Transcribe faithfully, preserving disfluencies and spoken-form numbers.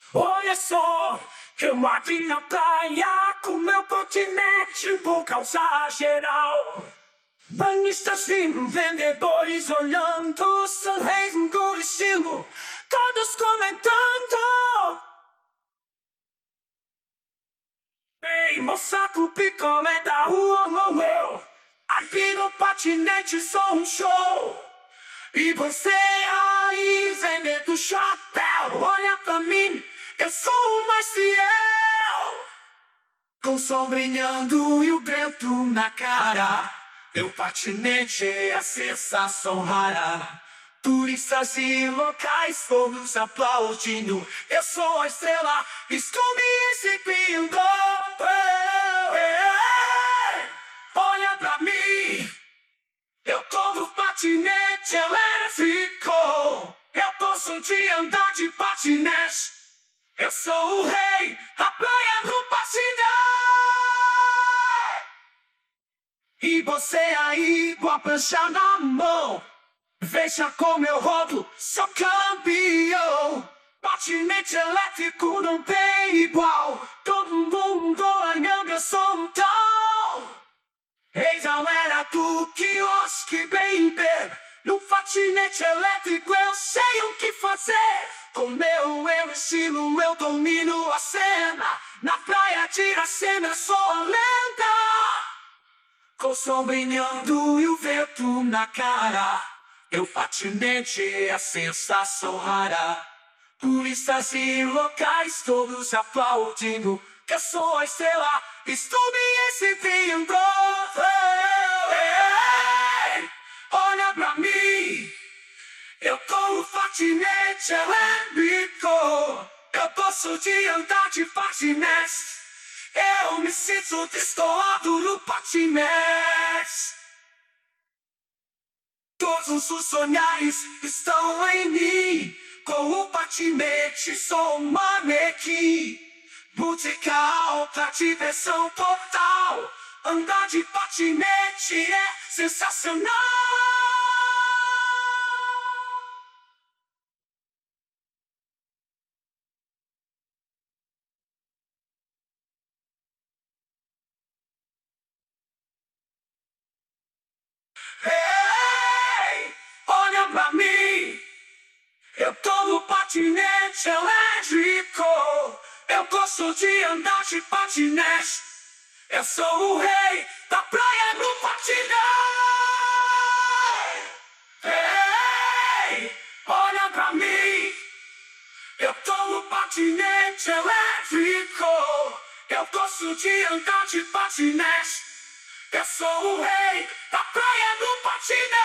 Olha só, eu aqui na praia com meu patinete, vou causar geral. Banhistas vindo, vendedores olhando, sorriso com estilo, todos comentando. Ei, moça, com picolé da rua, oh, oh. Aqui no patinete sou um show. E você aí, vendendo chapéu, olha pra mim, eu sou o mais fiel. Com o sol brilhando e o vento na cara, meu patinete é a sensação rara. Turistas e locais todos aplaudindo, eu sou a estrela, estou me exibindo. Olha pra mim, eu tô no patinete elétrico, eu posso de andar de patinete. Eu sou o rei da praia do patinete. E você aí com a prancha na mão, veja como eu rodo, sou campeão. Patinete elétrico não tem igual, todo mundo olhando, eu sou um tal. Ei, galera do quiosque, baby, no patinete elétrico eu sei o que fazer. Com meu eu estilo eu domino a cena, na praia de Iracema sou a lenda. Com o sol brilhando e o vento na cara, meu patinete é a sensação rara. Turistas e locais todos aplaudindo, que eu sou a estrela, estou me exibindo. Ei, olha pra mim, eu tô no patinete elétrico, eu posso de andar de patinete. Eu me sinto destoado no patinete. Todos os sonhares estão em mim, com o patinete sou um manequim. Música alta, diversão total, andar de patinete é sensacional. Ei, olha pra mim, eu tô no patinete elétrico, eu gosto de andar de patinete. Eu sou o rei da praia no patinete. Ei, olha pra mim, eu tô no patinete elétrico, eu gosto de andar de patinete. Eu sou o rei da praia no patinete.